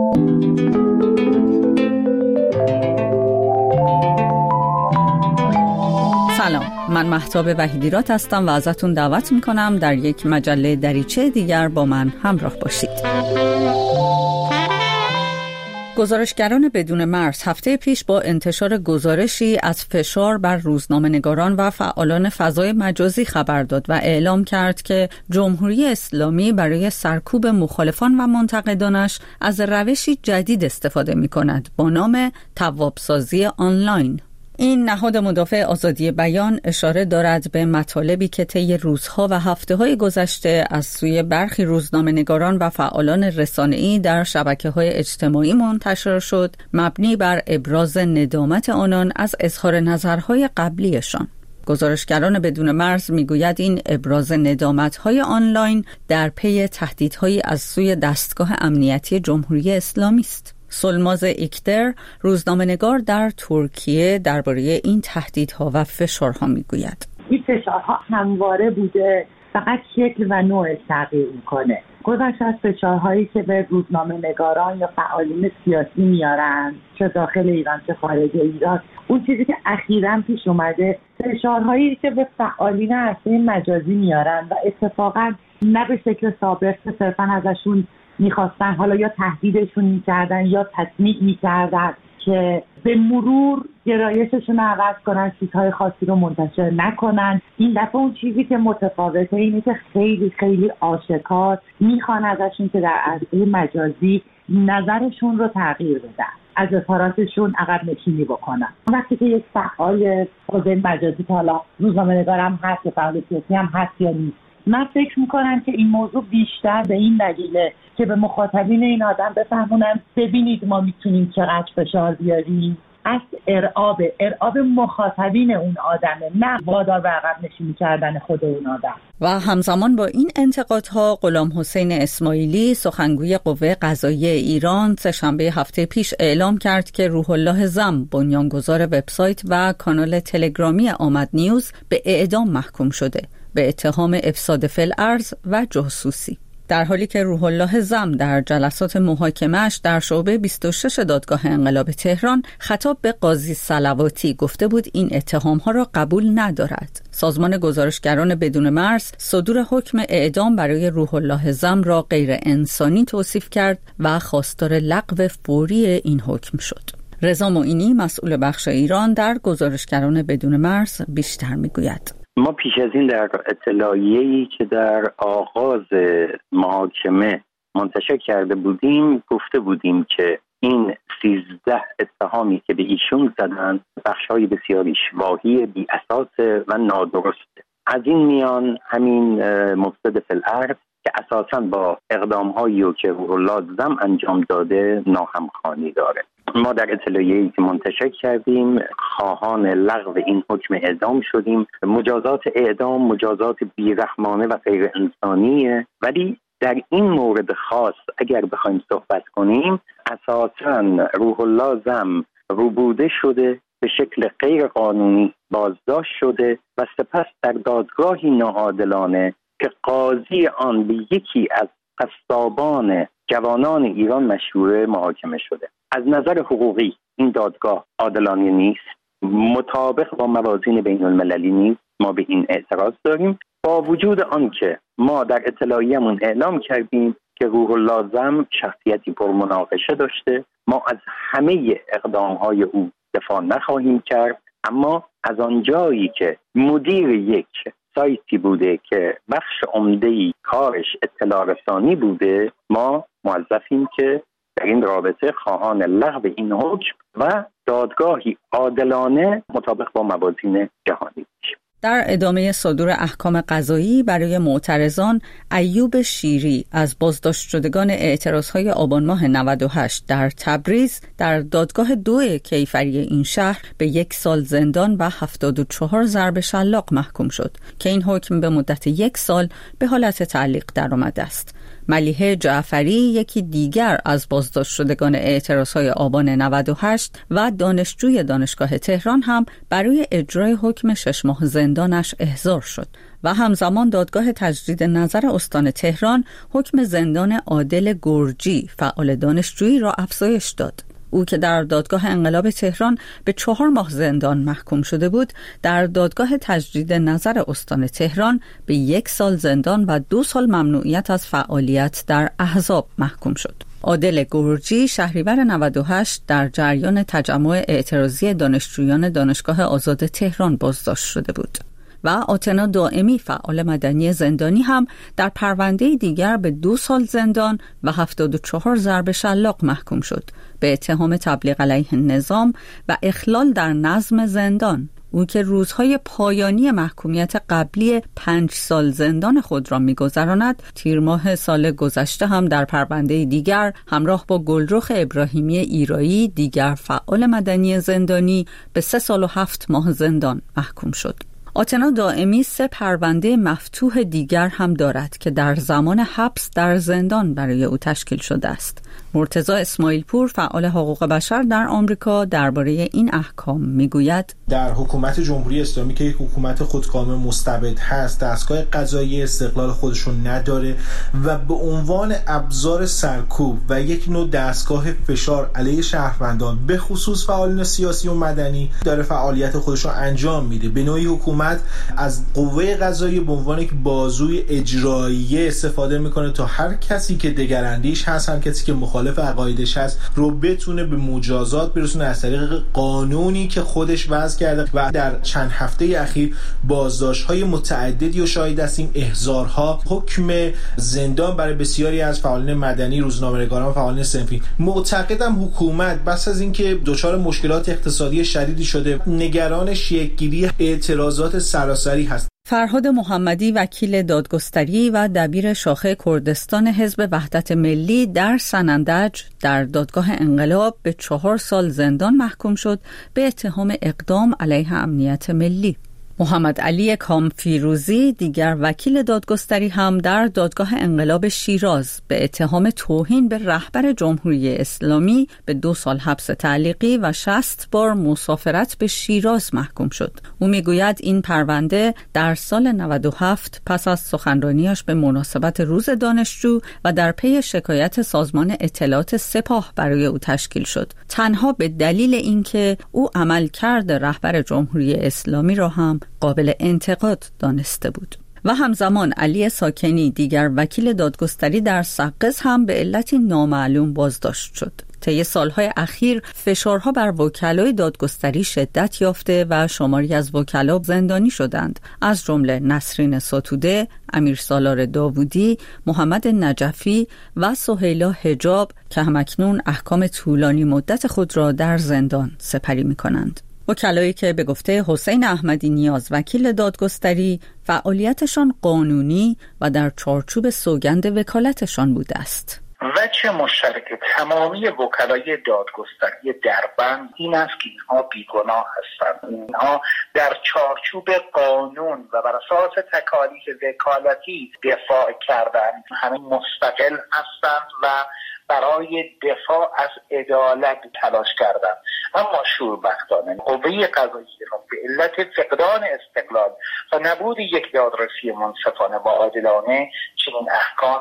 سلام، من مهتاب وحیدیرات هستم و ازتون دعوت میکنم در یک مجله دریچه دیگر با من همراه باشید. گزارشگران بدون مرز هفته پیش با انتشار گزارشی از فشار بر روزنامه‌نگاران و فعالان فضای مجازی خبر داد و اعلام کرد که جمهوری اسلامی برای سرکوب مخالفان و منتقدانش از روشی جدید استفاده می‌کند با نام توابسازی آنلاین. این نهاد مدافع آزادی بیان اشاره دارد به مطالبی که طی روزها و هفته‌های گذشته از سوی برخی روزنامه‌نگاران و فعالان رسانه‌ای در شبکه‌های اجتماعی منتشر شد، مبنی بر ابراز ندامت آنان از اظهار نظرهای قبلیشان. گزارشگران بدون مرز میگوید این ابراز ندامت‌های آنلاین در پی تهدیدهایی از سوی دستگاه امنیتی جمهوری اسلامی است. سلماز ایکتر، روزنامه‌نگار در ترکیه، درباره این تهدیدها و فشارها میگوید. این فشارها همواره بوده، فقط شکل و نوعش تغییر میکنه. گذشته از فشارهایی که به روزنامه‌نگاران یا فعالین سیاسی میارن، چه داخل ایران چه خارج ایران، اون چیزی که اخیراً پیش اومده فشارهایی که به فعالین عرصه مجازی میارن و اتفاقاً نه به شکل سابق که صرفاً ازشون میخواستن حالا یا تهدیدشون میکردن یا تطمیع میکردن که به مرور گرایششون عوض کنن، چیزهای خاصی رو منتشر نکنن. این دفعه اون چیزی که متفاوته اینه که خیلی خیلی آشکار میخوان ازشون که در عرصه مجازی نظرشون رو تغییر بدن، از اظهاراتشون عقب نشینی بکنن. وقتی که یک فعال حوزه مجازی که حالا روزنامه‌نگارم هست یا فعال سیاسی هم هست یا نیست، من فکر میکنم که این موضوع بیشتر به این دلیله که به مخاطبین این آدم بفهمونن ببینید ما میتونیم چقدر فشار بیاریم. از ارعاب ارعاب مخاطبین اون آدمه، نه وادار به عقب نشینی کردن خود اون آدم. و همزمان با این انتقادها غلام حسین اسماعیلی، سخنگوی قوه قضاییه ایران، سه‌شنبه هفته پیش اعلام کرد که روح الله زم، بنیانگذار وبسایت و کانال تلگرامی آمد نیوز، به اعدام محکوم شده به اتهام افساد فی‌الارض و جاسوسی. در حالی که روح الله زم در جلسات محاکمه‌اش در شعبه بیست و شش دادگاه انقلاب تهران خطاب به قاضی صلواتی گفته بود این اتهام‌ها را قبول ندارد. سازمان گزارشگران بدون مرز صدور حکم اعدام برای روح الله زم را غیر انسانی توصیف کرد و خواستار لغو فوری این حکم شد. رضا معینی، مسئول بخش ایران در گزارشگران بدون مرز، بیشتر میگوید. ما پیش از این در اطلاعیه‌ای که در آغاز محاکمه منتشر کرده بودیم گفته بودیم که این سیزده اتهامی که به ایشون زدن بخش‌های بسیاری شواهی بی اساس و نادرسته. از این میان همین مفسد فی‌الارض که اساساً با اقدام‌هایی که روح الله زم انجام داده ناهمخوانی داره. ما در اطلاعیه‌ای که منتشر کردیم خواهان لغو این حکم اعدام شدیم. مجازات اعدام مجازات بیرحمانه و غیر انسانیه، ولی در این مورد خاص اگر بخوایم صحبت کنیم، اساساً روح الله زم ربوده شده، به شکل غیر قانونی بازداشت شده و سپس در دادگاهی ناعادلانه که قاضی آن به یکی از قصابان جوانان ایران مشهوره محاکمه شده. از نظر حقوقی این دادگاه عادلانه نیست، مطابق با موازین بین المللی نیست. ما به این اعتراض داریم، با وجود آن که ما در اطلاعیه‌مون اعلام کردیم که روح الله زم شخصیتی پرمناقشه داشته، ما از همه اقدامهای او دفاع نخواهیم کرد، اما از آنجایی که مدیر یک سایتی بوده که بخش عمده‌ای کارش اطلاع رسانی بوده، ما موظفیم که در این رابطه خواهان لغو این حکم و دادگاهی عادلانه مطابق با موازین جهانی باشیم. در ادامه صدور احکام قضایی برای معترضان، ایوب شیری از بازداشت شدگان اعتراضهای آبان ماه نود و هشت در تبریز در دادگاه دو کیفری این شهر به یک سال زندان و هفتاد و چهار ضرب شلاق محکوم شد که این حکم به مدت یک سال به حالت تعلیق درآمده است. ملیحه جعفری، یکی دیگر از بازداشت شدگان اعتراضهای آبان نود و هشت و دانشجوی دانشگاه تهران، هم برای اجرای حکم شش ماه زندانش احضار شد و همزمان دادگاه تجدید نظر استان تهران حکم زندان عادل گرجی، فعال دانشجویی، را افزایش داد. او که در دادگاه انقلاب تهران به چهار ماه زندان محکوم شده بود، در دادگاه تجدید نظر استان تهران به یک سال زندان و دو سال ممنوعیت از فعالیت در احزاب محکوم شد. عادل گرجی شهریور نود و هشت در جریان تجمع اعتراضی دانشجویان دانشگاه آزاد تهران بازداشت شده بود و آتنا دائمی، فعال مدنی زندانی، هم در پرونده دیگر به دو سال زندان و هفتاد و چهار ضرب شلاق محکوم شد به اتهام تبلیغ علیه نظام و اخلال در نظم زندان. او که روزهای پایانی محکومیت قبلی پنج سال زندان خود را می‌گذراند، تیر ماه سال گذشته هم در پرونده دیگر همراه با گلرخ ابراهیمی ایرایی، دیگر فعال مدنی زندانی، به سه سال و هفت ماه زندان محکوم شد. آتنا دائمی سه پرونده مفتوح دیگر هم دارد که در زمان حبس در زندان برای او تشکیل شده است. مرتضی اسماعیل پور، فعال حقوق بشر در آمریکا، درباره این احکام میگوید: در حکومت جمهوری اسلامی که یک حکومت خودکامه مستبد هست، دستگاه قضایی استقلال خودشون نداره و به عنوان ابزار سرکوب و یک نوع دستگاه فشار علیه شهروندان، به خصوص فعالین سیاسی و مدنی، داره فعالیت خودش رو انجام میده. به نوعی حکومت از قوه قضایی به عنوان یک بازوی اجرایی استفاده میکنه تا هر کسی که دگراندیش هست، هر کسی که مخالف عقایدش هست رو بتونه به مجازات برسونه از طریق قانونی که خودش وضع کرده. و در چند هفته اخیر بازداشت‌های متعددی و شاهد هستیم، احضارها، حکم زندان برای بسیاری از فعالین مدنی، روزنامه‌نگاران و فعالین صنفی. معتقدم حکومت بس از اینکه دچار مشکلات اقتصادی شدیدی شده، نگران شکل‌گیری اعتراضات سراسری هست. فرهاد محمدی، وکیل دادگستری و دبیر شاخه کردستان حزب وحدت ملی در سنندج، در دادگاه انقلاب به چهار سال زندان محکوم شد به اتهام اقدام علیه امنیت ملی. محمد علی کامفیروزی، دیگر وکیل دادگستری، هم در دادگاه انقلاب شیراز به اتهام توهین به رهبر جمهوری اسلامی به دو سال حبس تعلیقی و شصت بار مسافرت به شیراز محکوم شد. او میگوید این پرونده در سال نود و هفت پس از سخنرانیش به مناسبت روز دانشجو و در پی شکایت سازمان اطلاعات سپاه برای او تشکیل شد، تنها به دلیل اینکه او عملکرد رهبر جمهوری اسلامی را هم قابل انتقاد دانسته بود. و همزمان علی ساکنی، دیگر وکیل دادگستری در سقز، هم به علتی نامعلوم بازداشت شد. طی سالهای اخیر فشارها بر وکلای دادگستری شدت یافته و شماری از وکلا زندانی شدند، از جمله نسرین ستوده، امیر سالار داوودی، محمد نجفی و سهیلا حجاب که همکنون احکام طولانی مدت خود را در زندان سپری می‌کنند. وکلایی که به گفته حسین احمدی نیاز، وکیل دادگستری، فعالیتشان قانونی و در چارچوب سوگند وکالتشان بوده است. وجه مشترک تمامی وکلای دادگستری دربند این است که اینها بیگناه هستند. اینها در چارچوب قانون و بر اساس تکالیف وکالتی دفاع کردند. همه مستقل هستند و برای دفاع از عدالت تلاش کردند. اما شوربختانه قوه قضاییه را به علت فقدان استقلال و نبود یک دادرسی منصفانه و عادلانه چنین احکام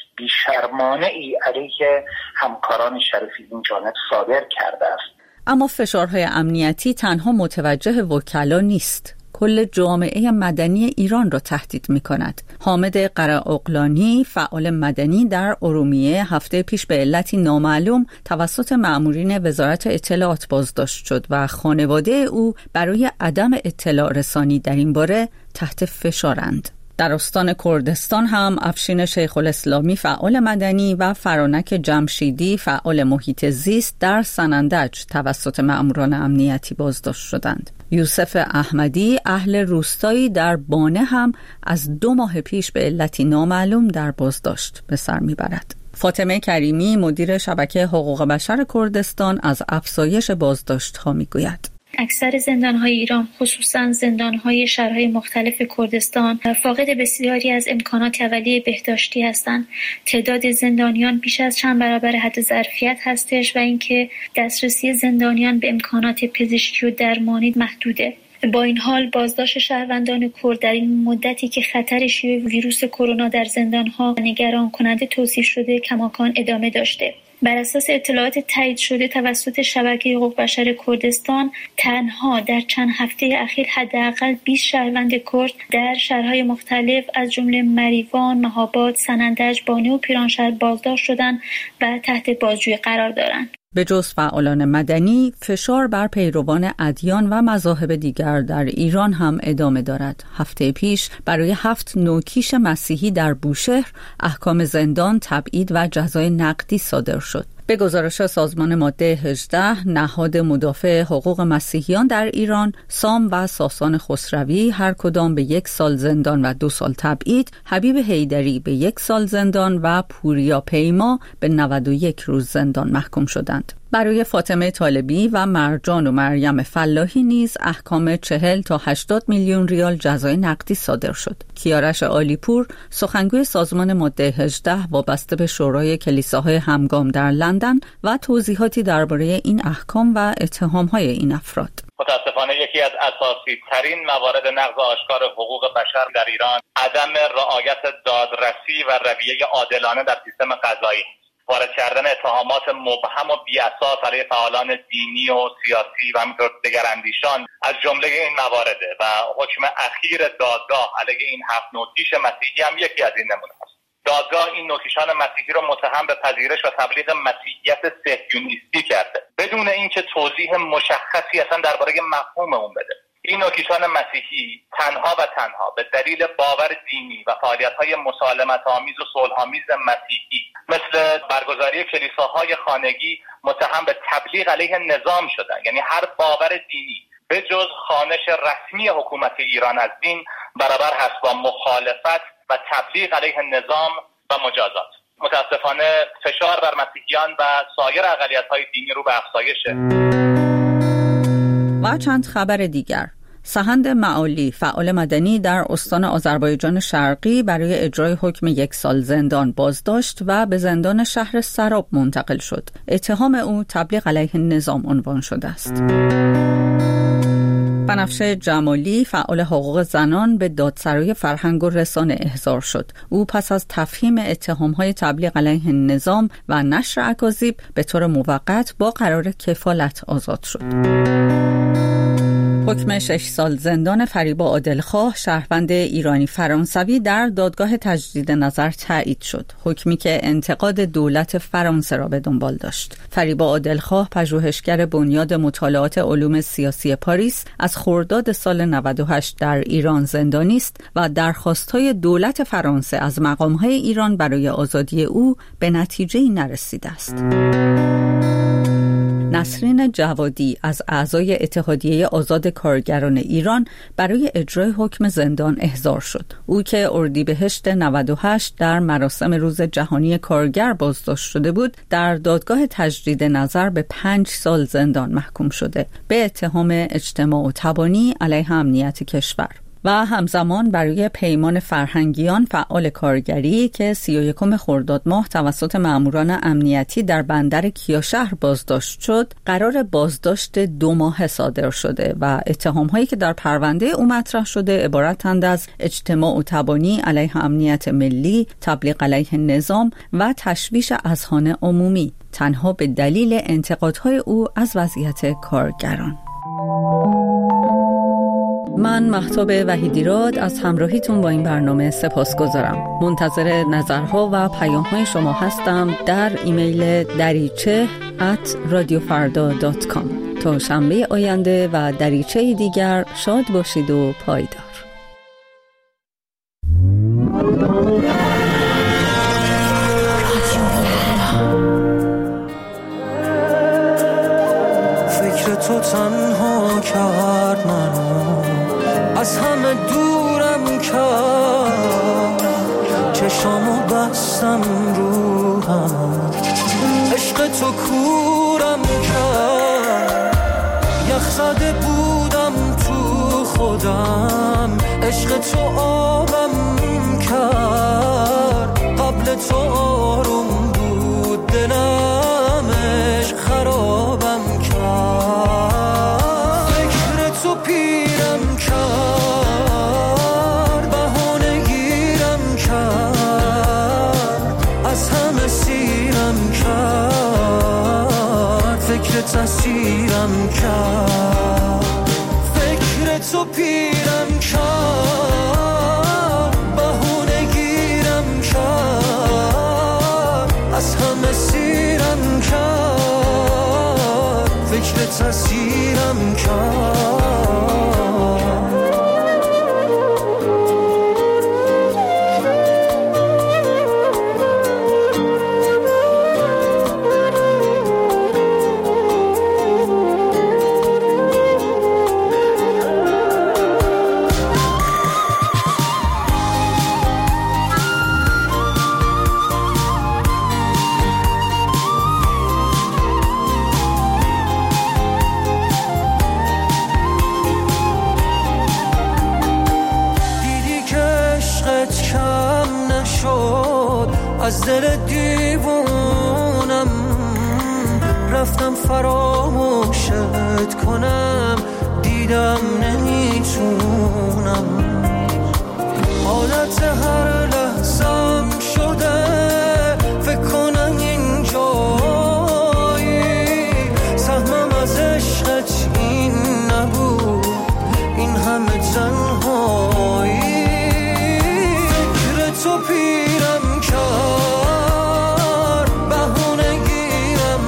بیشرمانه ای علیه همکاران شریفی این جانب صادر کرده است. اما فشارهای امنیتی تنها متوجه وکلا نیست. کل جامعه مدنی ایران را تهدید می کند. حامد قره‌اغلانی فعال مدنی در ارومیه هفته پیش به علتی نامعلوم توسط مأمورین وزارت اطلاعات بازداشت شد و خانواده او برای عدم اطلاع رسانی در این باره تحت فشارند. در استان کردستان هم افشین شیخ الاسلامی فعال مدنی و فرانک جمشیدی فعال محیط زیست در سنندج توسط مأموران امنیتی بازداشت شدند. یوسف احمدی اهل روستایی در بانه هم از دو ماه پیش به علتی نامعلوم در بازداشت به سر میبرد. فاطمه کریمی مدیر شبکه حقوق بشر کردستان از افزایش بازداشت‌ها میگوید. اکثر زندان‌های ایران خصوصاً زندان‌های شهرهای مختلف کردستان فاقد بسیاری از امکانات اولیه بهداشتی هستند. تعداد زندانیان بیش از چند برابر حد ظرفیت هستش و اینکه دسترسی زندانیان به امکانات پزشکی و درمانی محدوده. با این حال بازداشت شهروندان کرد در این مدتی که خطر شیوع ویروس کرونا در زندان‌ها نگران کننده توصیف شده کماکان ادامه داشته. بر اساس اطلاعات تایید شده توسط شبکه حقوق بشر کردستان تنها در چند هفته اخیر حداقل بیست شهروند کرد در شهرهای مختلف از جمله مریوان، مهاباد، سنندج، بانه و پیرانشهر بازداشت شدند و تحت بازجویی قرار دارند. به جز فعالان مدنی، فشار بر پیروان ادیان و مذاهب دیگر در ایران هم ادامه دارد. هفته پیش برای هفت نوکیش مسیحی در بوشهر احکام زندان، تبعید و جزای نقدی صادر شد. به گزارش سازمان ماده هجده، نهاد مدافع حقوق مسیحیان در ایران، سام و ساسان خسروی هر کدام به یک سال زندان و دو سال تبعید، حبیب حیدری به یک سال زندان و پوریا پیما به نود و یک روز زندان محکوم شدند. برای فاطمه طالبی و مرجان و مریم فلاحی نیز احکام چهل تا هشتاد میلیون ریال جزای نقدی صادر شد. کیارش عالیپور سخنگوی سازمان ماده هجده وابسته به شورای کلیساهای همگام در لندن و توضیحاتی درباره این احکام و اتهام‌های این افراد. متاسفانه یکی از اساسی ترین موارد نقض آشکار حقوق بشر در ایران عدم رعایت دادرسی و رویه عادلانه در سیستم قضایی، وارد کردن اتهامات مبهم و بی‌اساس علیه فعالان دینی و سیاسی و همینطور دگراندیشان از جمله این موارده و حکم اخیر دادگاه علیه این هفت نوکیش مسیحی هم یکی از این نمونه است. دادگاه این نوکیشان مسیحی را متهم به پذیرش و تبلیغ مسیحیت صهیونیستی کرده بدون اینکه توضیح مشخصی اصلا درباره مفهوم اون بده. این نوکیشان مسیحی تنها و تنها به دلیل باور دینی و فعالیت‌های مسالمت‌آمیز و صلح‌آمیز مسیحی مثل برگزاری کلیساهای خانگی متهم به تبلیغ علیه نظام شدن. یعنی هر باور دینی به جز خوانش رسمی حکومت ایران از دین برابر هست با مخالفت و تبلیغ علیه نظام و مجازات. متاسفانه فشار بر مسیحیان و سایر اقلیت‌های دینی رو به افزایشه. و چند خبر دیگر. سهند معالی فعال مدنی در استان آذربایجان شرقی برای اجرای حکم یک سال زندان بازداشت و به زندان شهر سراب منتقل شد. اتهام او تبلیغ علیه نظام عنوان شده است. بنفشه جمالی فعال حقوق زنان به دادسرای فرهنگ و رسانه احضار شد. او پس از تفهیم اتهام‌های تبلیغ علیه نظام و نشر اکاذیب به طور موقت با قرار کفالت آزاد شد. حکم شش سال زندان فریبا عادلخواه شهروند ایرانی فرانسوی در دادگاه تجدید نظر تایید شد. حکمی که انتقاد دولت فرانسه را به دنبال داشت. فریبا عادلخواه پژوهشگر بنیاد مطالعات علوم سیاسی پاریس از خرداد سال نود و هشت در ایران زندانی است و درخواست‌های دولت فرانسه از مقام‌های ایران برای آزادی او به نتیجه‌ای نرسیده است. نسرین جوادی از اعضای اتحادیه آزاد کارگران ایران برای اجرای حکم زندان احضار شد. او که اردیبهشت نود و هشت در مراسم روز جهانی کارگر بازداشت شده بود، در دادگاه تجدید نظر به پنج سال زندان محکوم شده به اتهام اجتماع و تبانی علیه امنیت کشور. و همزمان برای پیمان فرهنگیان، فعال کارگری که سی و یکم خرداد ماه توسط ماموران امنیتی در بندر کیاشهر بازداشت شد، قرار بازداشت دو ماه صادر شده و اتهام‌هایی که در پرونده او مطرح شده عبارتند از اجتماع و تبانی علیه امنیت ملی، تبلیغ علیه نظام و تشویش اذهان عمومی، تنها به دلیل انتقادهای او از وضعیت کارگران. من مهتاب وحیدیراد از همراهیتون با این برنامه سپاسگزارم. منتظر نظرها و پیام‌های شما هستم در ایمیل دریچه ات رادیو فردا دات کام. تا شنبه آینده و دریچه دیگر شاد باشید و پایدار. فکر تو تنها کرد منو، از همه دورم کرد، چشامو بستم رو هم، عشق تو کورم کرد، یخ زده بودم تو خودم، عشق تو آبم کرد، قبل تو آروم بود دلم، عشق خرابم کرد، فکر تو پیرم کرد، بهانه گیرم کرد، از همه سیرم کرد، فکر تسیرم کرد، فکر تو پیرم کرد، بهانه گیرم کرد، از همه سیرم کرد، فکر تسیرم کرد. از دل دیوونم رفتم فراموشت کنم، دیدم نمیتونم، حالت هر لحظم شده فکر کنم این جایی، سهمم از عشقت این نبود، این همه تنهایی، فکر تو پیرم کرد، بهونه گیرم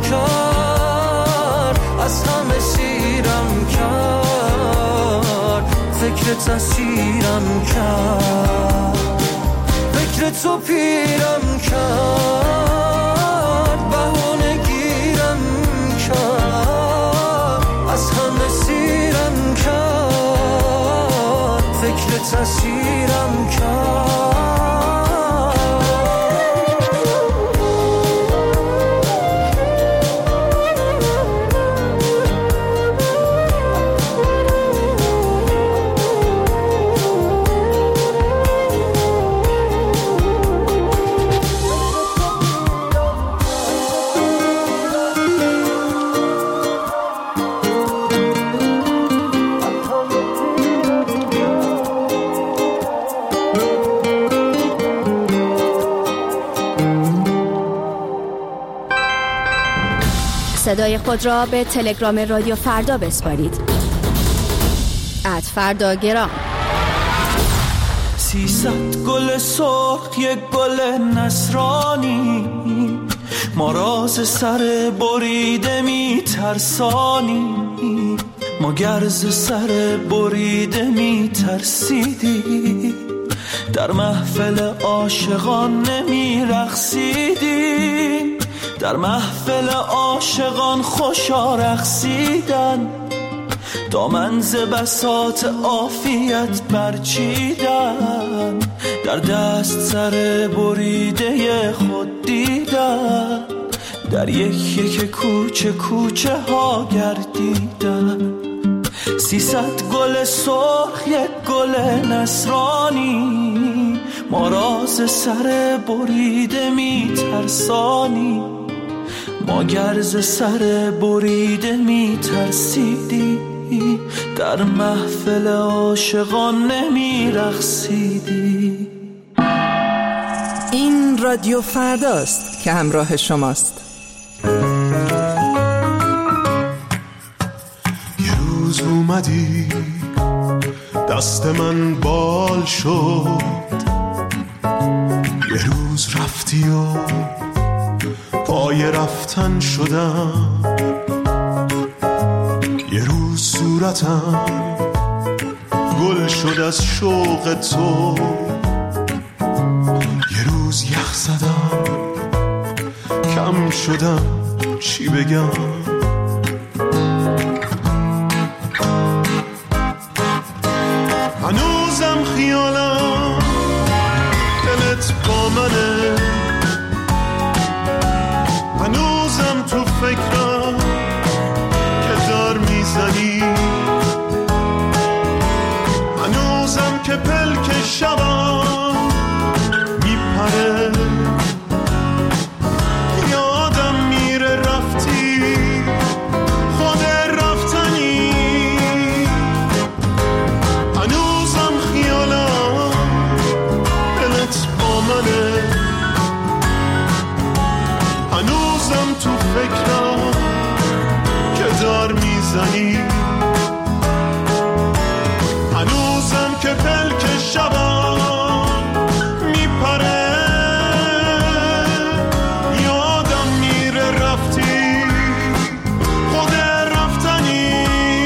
کرد، از همه سیرم کرد، فکر تسیرم کرد، فکر تو پیرم کرد، بهونه گیرم کرد، از همه سیرم کرد، فکر تسیرم کرد. صدای خود را به تلگرام رادیو فردا بسپارید. ات فردا گرام. سیصد گل سرخ، یک گل نصرانی، ما راز سر بریده می ترسانی، ما گرز سر بریده می ترسیدی، در محفل عاشقان نمی رقصیدی، در محفل عاشقان خوشا رقصیدن، دامن ز بساط عافیت برچیدن، در دست سر بریده خود دیدن، در یک یک کوچه کوچه ها گردیدن. سیصد گل سرخ یک گل نصرانی، ما راز سر بریده می ترسانی، ما گرز سر بریده می ترسیدی، در محفل عاشقان نمی رقصیدی. این رادیو فرداست که همراه شماست. یه روز اومدی دست من بال شد، یه روز رفتی و پای رفتن شدم، یه روز صورتم گل شد از شوق تو، یه روز یخ زدم کم شدم چی بگم. هنوزم خیالم دلت با منه، هنوزم تو فکرم که دار میزنی، هنوزم که پلک شبم میپره، یادم میره رفتی خود رفتنی، هنوزم خیالم دلت با منه، هنوزم تو فکرم که دار میزنی، هنوزم که پلک شبم میپره، یادم میره رفتی خود رفتنی.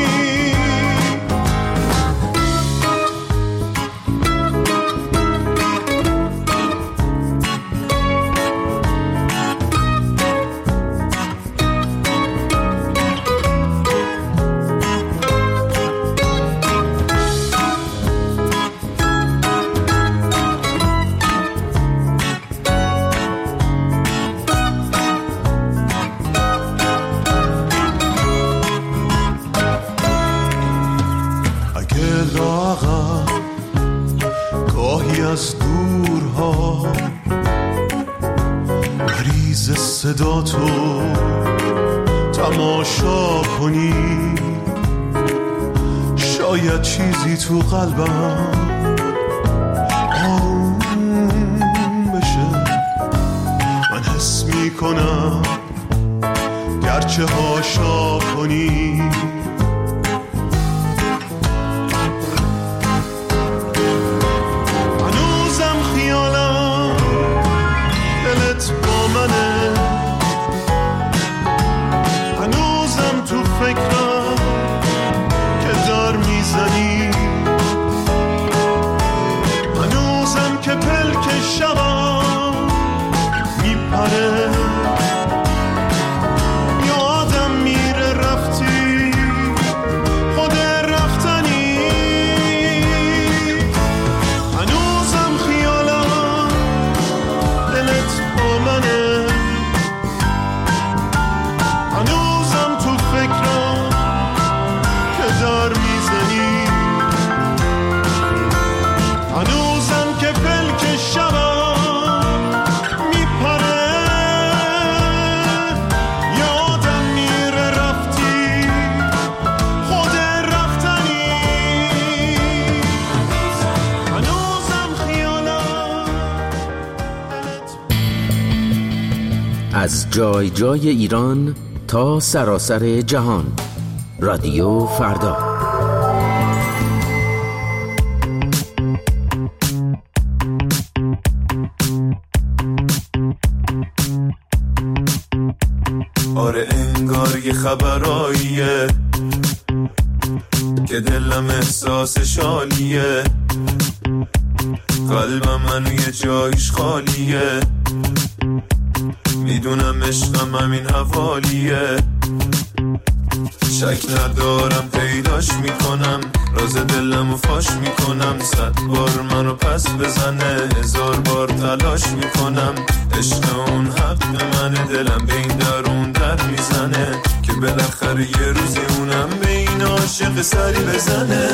از دورها مریض صدا تو تماشا کنی، شاید چیزی تو قلبم آروم بشه، من حس میکنم گرچه هاشا کنی. هنوزم تو فکرم که دار میزنی، هنوزم که پلک شبم میپره، یادم میره رفتی خود رفتنی، هنوزم خیالم دلت با منه، هنوزم تو فکرم که دار میزنی، هنوزم که پلک شبم میپره، یادم میره رفتی خود رفتنی، هنوزم خیالم. از جای جای ایران تا سراسر جهان، رادیو فردا. آره انگار یه خبراییه که دلم احساسش عالیه، قلبم منو یه جایش خالیه، میدونم عشقم همین حوالیه، شک ندارم پیداش میکنم، راز دلمو فاش میکنم، صد بار منو پس بزنه هزار بار تلاش میکنم، عشق اون حق منه، دلم به این در اون در میزنه که بالاخره یه روزی اونم به این عاشق سری بزنه.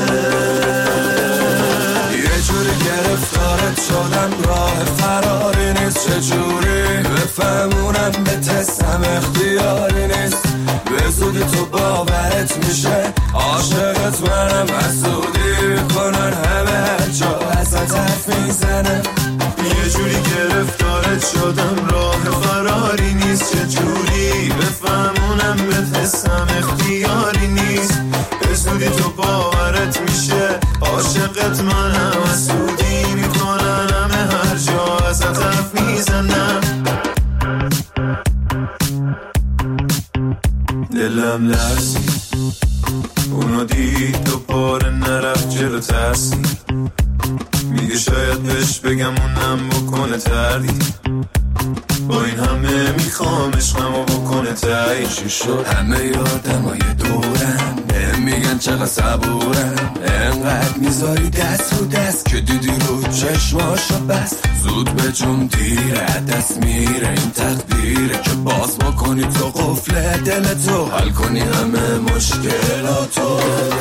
یه جوری گرفتارت شدم راه فراری نیست، چجوری بفهمونم به تستم اختیاری نیست، به زودی تو باورت میشه عاشقت منم، حسودی کنن همه هر جا ازت حرف میزنه. یه جوری گرفتارت شدم راه فراری نیست، چجوری بفهمونم به تستم اختیاری نیست، به زودی تو باورت میشه عاشقت منم، حسودی میکنن همه هر جا ازت حرف میزنم. دلم لرزی اونو دید دو بار نرفت جلو ترسی، میگه شاید بهش بگم اونم بکنه تردید، با این همه میخوام عشقمو بکنه تایی. چی شد همه یادمای دورم بهم میگن چقدر صبورم، انقدر میذاری دست رو دست که دیدی رو چشماشو بس، زود به جون دیره دست میره این تقدیره که باز بکنی تو قفل دلتو، حل کنی همه مشکلاتو.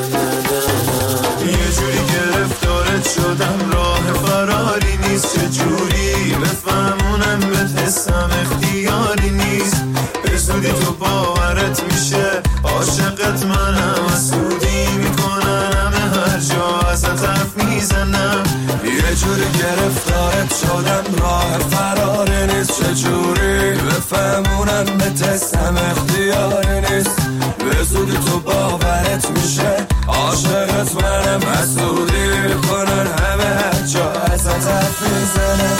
یه جوری گرفتارت شدم راه فراری نیست، چه جوری بفهمونم به حسم اختیاری نیست، به زودی تو باورت میشه عاشقت منم، حسودی میکنن همه هر جا ازت حرف میزنم. یه جوری گرفتارت شدم راه فراری نیست، چه جوری بفهمونم به تستم اختیاری نیست، به زودی تو باورت میشه عاشقت منم، حسودی کنن همه هر جا ازت حرف میزنم.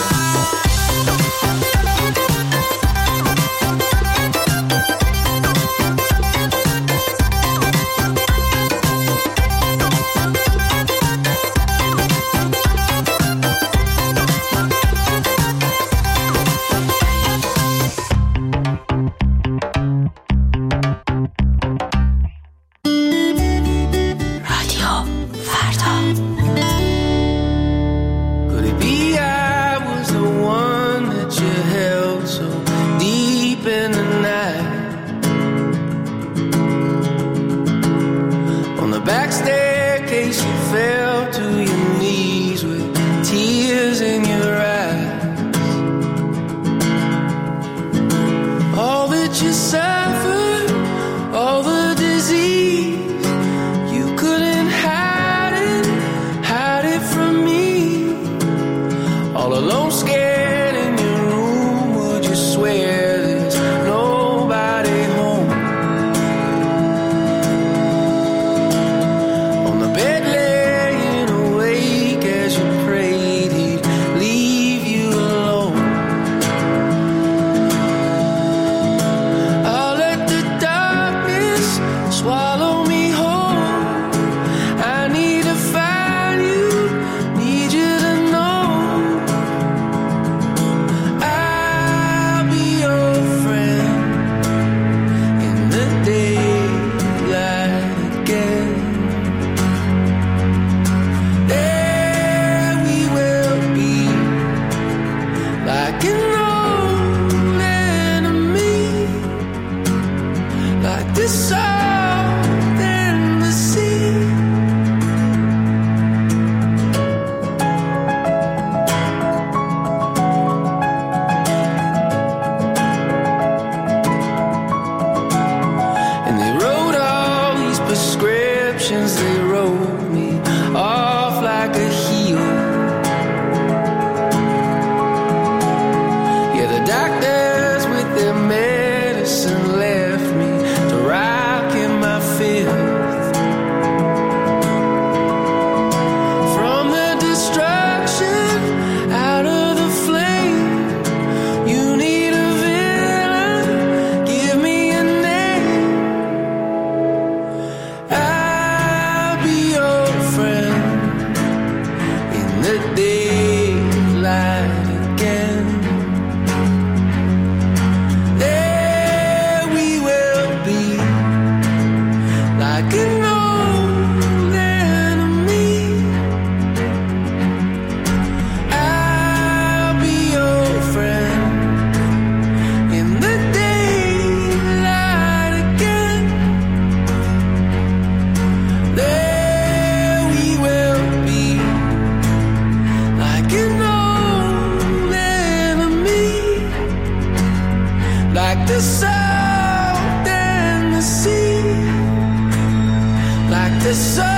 the salt in the sea, like the salt